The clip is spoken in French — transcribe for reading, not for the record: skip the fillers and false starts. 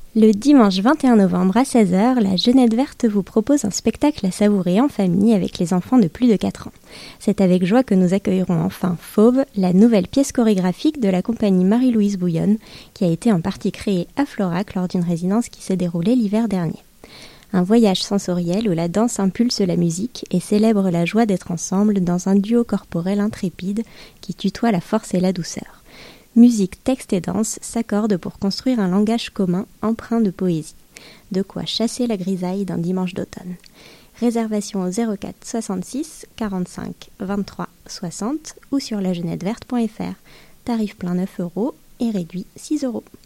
Le dimanche 21 novembre à 16 h, la Genette Verte vous propose un spectacle à savourer en famille avec les enfants de plus de 4 ans. C'est avec joie que nous accueillerons enfin Fauve, la nouvelle pièce chorégraphique de la compagnie Marie-Louise Bouillonne, qui a été en partie créée à Florac lors d'une résidence qui s'est déroulée l'hiver dernier. Un voyage sensoriel où la danse impulse la musique et célèbre la joie d'être ensemble dans un duo corporel intrépide qui tutoie la force et la douceur. Musique, texte et danse s'accordent pour construire un langage commun empreint de poésie. De quoi chasser la grisaille d'un dimanche d'automne. Réservation au 04 66 45 23 60 ou sur lagenetteverte.fr. Tarif plein 9 € et réduit 6 €.